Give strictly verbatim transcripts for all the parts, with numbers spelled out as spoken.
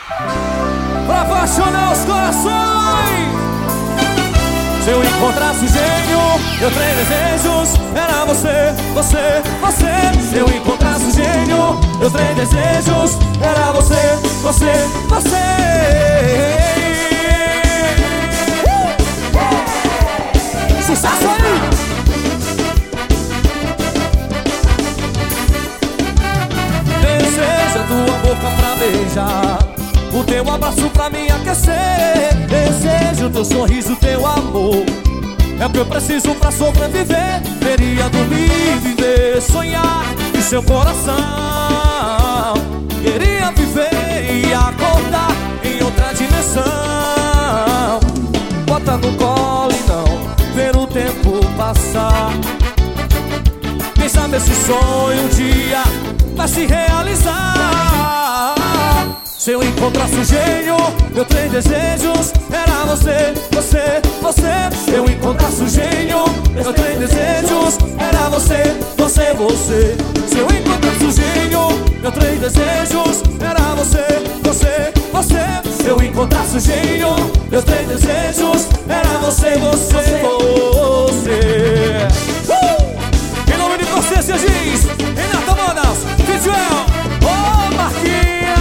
pra apaixonar os corações. Se eu encontrasse o gênio, meus três desejos era você, você, você. Se eu encontrasse o gênio, meus três desejos era você, você, você. uh! Sucesso aí! Deseja tua boca pra beijar, o teu abraço pra me aquecer. Desejo teu sorriso, teu amor, é o que eu preciso pra sobreviver. Queria dormir, viver, sonhar em seu coração. Queria viver e acordar em outra dimensão. Bota no colo e não ver o tempo passar. Quem sabe esse sonho um dia vai se realizar. Se eu encontrasse o gênio, meus três desejos era você, você, você. Se eu encontrasse o gênio, meus três desejos era você, você, você. Se eu encontrasse o gênio, meus três desejos era você, você, você. Se eu encontrasse o gênio, meus três desejos era você, você, você. Uh! Em nome de Consciência diz Renata Manas, Fitzwell, ô Marquinha.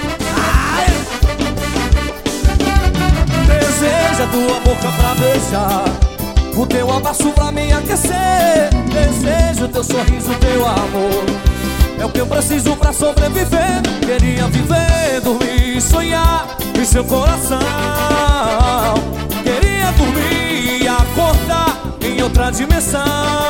Deseja tua boca pra beijar, o teu abraço pra me aquecer. Desejo teu sorriso, teu amor, é o que eu preciso pra sobreviver. Queria viver, dormir, sonhar em seu coração. Queria dormir e acordar em outra dimensão.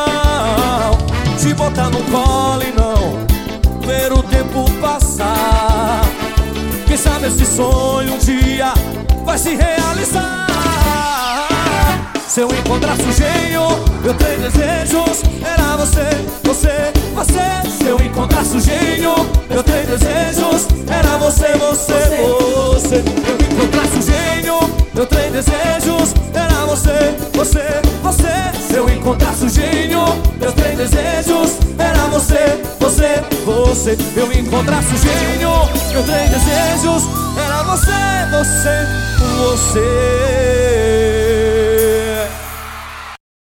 Te botar no colo e não ver o tempo passar. Quem sabe esse sonho um dia vai se realizar. Se eu encontrasse o gênio, meus três desejos era você, você, você. Se eu encontrasse o gênio, meus três desejos era você, você, você. Se eu encontrasse o gênio, meus três desejos era você, você, você. Se eu encontrasse o gênio, meus três desejos era você, você, você. Se eu encontrasse o gênio, meus três desejos era você, você, você.